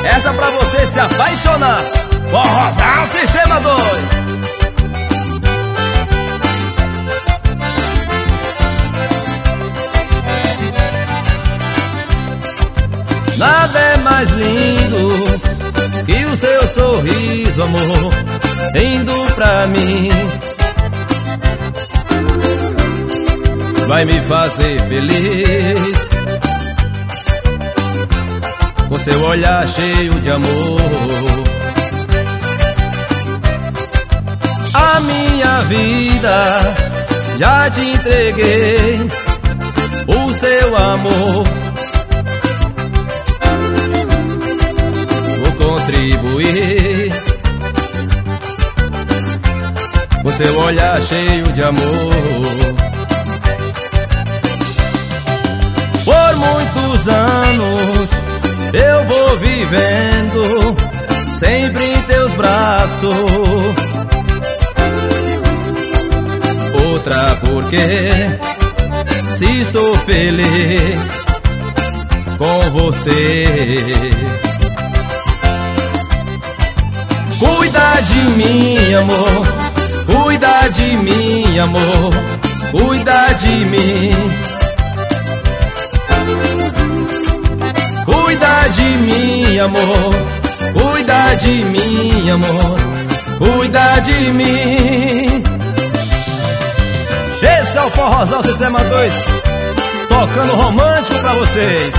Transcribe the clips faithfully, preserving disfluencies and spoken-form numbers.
essa pra você se apaixonar. Forrozão Sistema dois. Nada é mais lindo que o seu sorriso, amor, indo pra mim. Vai me fazer feliz com seu olhar cheio de amor. A minha vida já te entreguei, o seu amor vou contribuir com seu olhar cheio de amor. Por muitos anos eu vou vivendo sempre em teus braços. Outra porque se estou feliz com você. Cuida de mim, amor, cuida de mim, amor, cuida de mim. Cuida de mim, amor, cuida de mim, amor, cuida de mim. Esse é o Forrozão Sistema dois, tocando romântico pra vocês.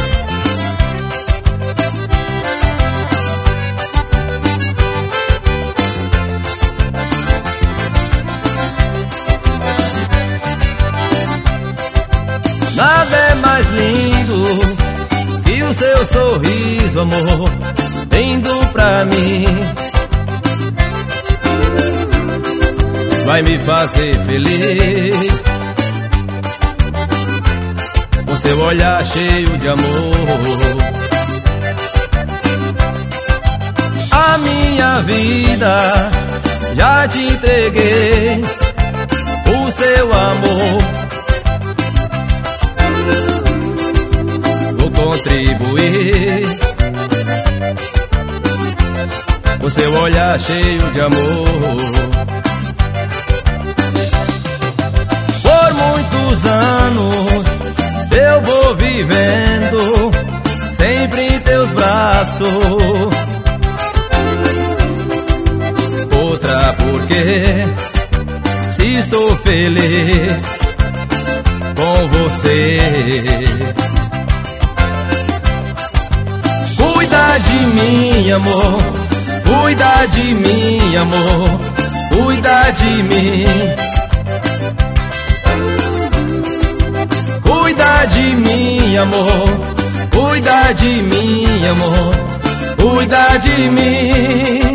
Nada é mais lindo que o seu sorriso, amor, indo pra mim. Vai me fazer feliz com seu olhar cheio de amor. A minha vida já te entreguei, o seu amor vou contribuir com seu olhar cheio de amor. Por muitos anos eu vou vivendo sempre em teus braços. Outra porque se estou feliz com você. Cuida de mim, amor, cuida de mim, amor, cuida de mim. Cuida de mim, amor, cuida de mim, amor, cuida de mim.